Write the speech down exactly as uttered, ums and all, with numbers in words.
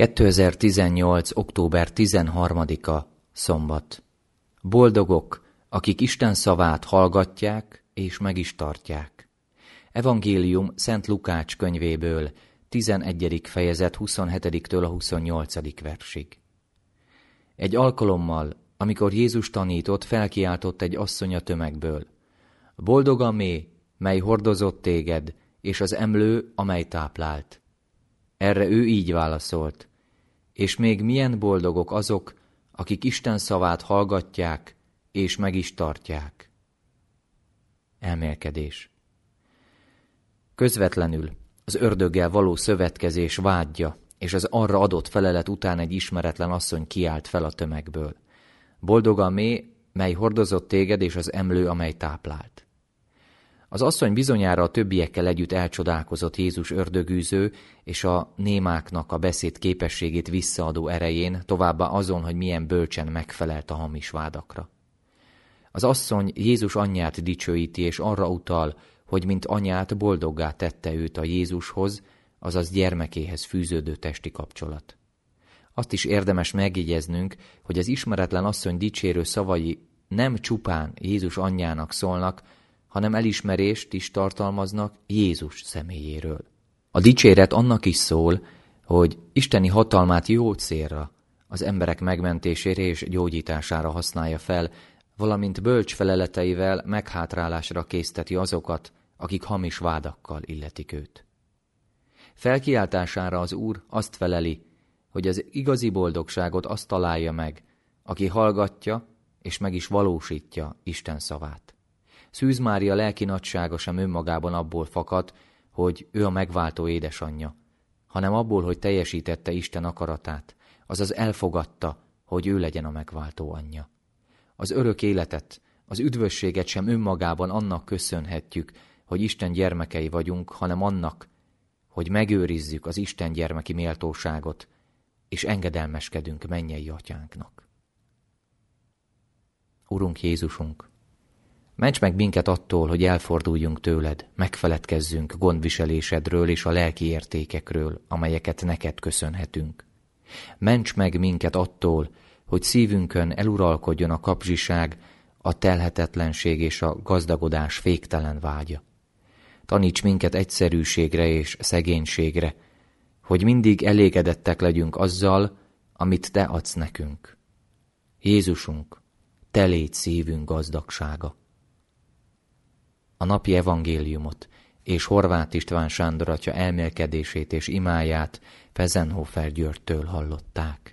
kétezer-tizennyolc. október tizenharmadika. Szombat. Boldogok, akik Isten szavát hallgatják és meg is tartják. Evangélium Szent Lukács könyvéből, tizenegyedik fejezet huszonhetediktől a huszonnyolcadik versig. Egy alkalommal, amikor Jézus tanított, felkiáltott egy asszony a tömegből: Boldog a méh, mely hordozott téged, és az emlő, amely táplált. Erre ő így válaszolt: és még milyen boldogok azok, akik Isten szavát hallgatják, és meg is tartják. Elmélkedés. Közvetlenül az ördöggel való szövetkezés vádja, és az arra adott felelet után egy ismeretlen asszony kiált fel a tömegből: Boldog a méh, mely hordozott téged, és az emlő, amely táplált. Az asszony bizonyára a többiekkel együtt elcsodálkozott Jézus ördögűző és a némáknak a beszéd képességét visszaadó erején, továbbá azon, hogy milyen bölcsen megfelelt a hamis vádakra. Az asszony Jézus anyját dicsőíti, és arra utal, hogy mint anyát boldoggá tette őt a Jézushoz, azaz gyermekéhez fűződő testi kapcsolat. Azt is érdemes megjegyeznünk, hogy az ismeretlen asszony dicsérő szavai nem csupán Jézus anyjának szólnak, hanem elismerést is tartalmaznak Jézus személyéről. A dicséret annak is szól, hogy isteni hatalmát jó célra, az emberek megmentésére és gyógyítására használja fel, valamint bölcs feleleteivel meghátrálásra készteti azokat, akik hamis vádakkal illetik őt. Felkiáltására az Úr azt feleli, hogy az igazi boldogságot azt találja meg, aki hallgatja és meg is valósítja Isten szavát. Szűz Mária lelki nagysága sem önmagában abból fakad, hogy ő a megváltó édesanyja, hanem abból, hogy teljesítette Isten akaratát, azaz elfogadta, hogy ő legyen a megváltó anyja. Az örök életet, az üdvösséget sem önmagában annak köszönhetjük, hogy Isten gyermekei vagyunk, hanem annak, hogy megőrizzük az Isten gyermeki méltóságot, és engedelmeskedünk mennyei atyánknak. Urunk Jézusunk, ments meg minket attól, hogy elforduljunk tőled, megfeledkezzünk gondviselésedről és a lelki értékekről, amelyeket neked köszönhetünk. Ments meg minket attól, hogy szívünkön eluralkodjon a kapzsiság, a telhetetlenség és a gazdagodás féktelen vágya. Taníts minket egyszerűségre és szegénységre, hogy mindig elégedettek legyünk azzal, amit te adsz nekünk. Jézusunk, te légy szívünk gazdagsága. A napi evangéliumot és Horváth István Sándor atya elmélkedését és imáját Fezenhofer Györgytől hallották.